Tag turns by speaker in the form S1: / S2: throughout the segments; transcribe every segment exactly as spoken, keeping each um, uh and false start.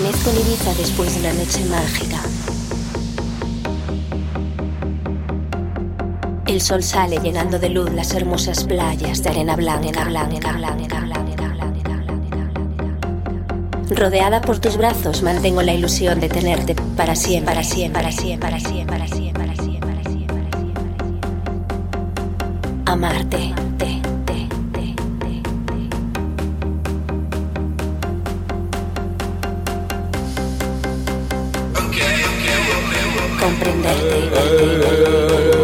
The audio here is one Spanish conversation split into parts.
S1: Amanezco en Ibiza después de una noche mágica. El sol sale llenando de luz las hermosas playas de arena blanca, blanca, blanca, blanca, blanca. Rodeada por tus brazos, mantengo la ilusión de tenerte para siempre, para siempre, para siempre, para siempre, para siempre, para siempre, para siempre, para siempre. Amarte, te, te, te, te, te. Comprenderte y verte y verte.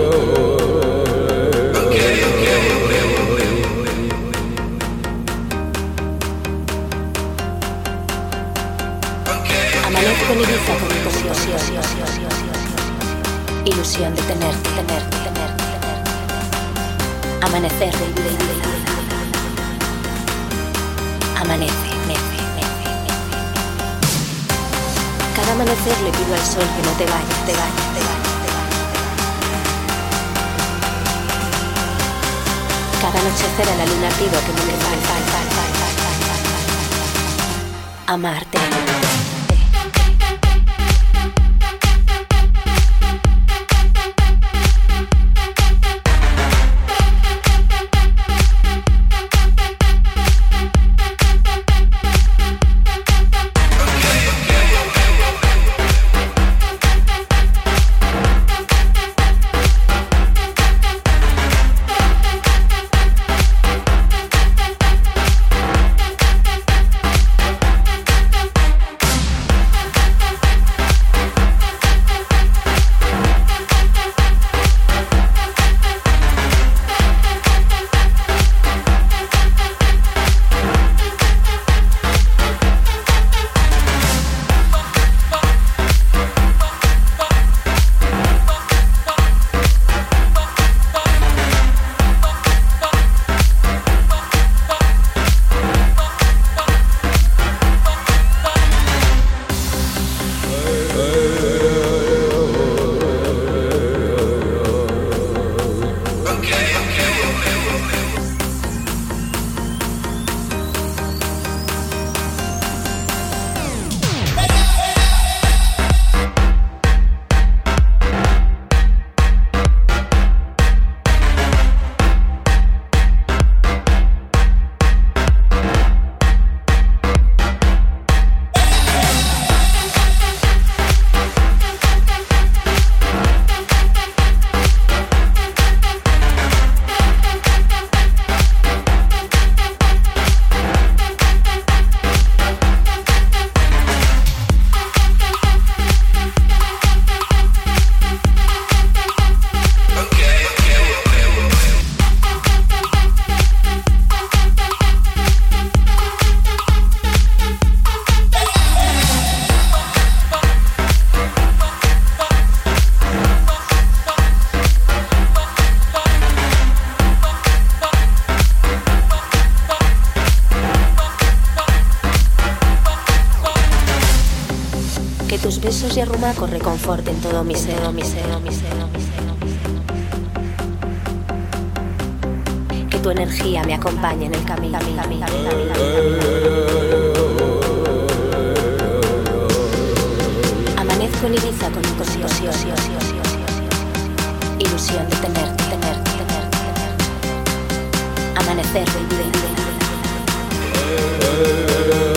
S1: Amanezco en Ibiza con ilusión, ilusión de tenerte, tenerte, tenerte, tenerte. Amanecer del vida y vida. Amanece, mece, mece, mece. Cada amanecer le pido al sol que no te vayas, te vayas, te vayas, te vayas, te vayas. Cada anochecer a la luna pido que no me falte, falte, falte, falte, falte. Amarte. Tus besos y arrumacos reconforten todo mi ser, mi ser, mi ser, mi ser, mi ser. Que tu energía me acompañe en el camino, camino, camino, camino, camino. Amanezco en Ibiza con ilusión, ilusión de tenerte, tenerte, tenerte, tenerte. Amanecer del vida y vida.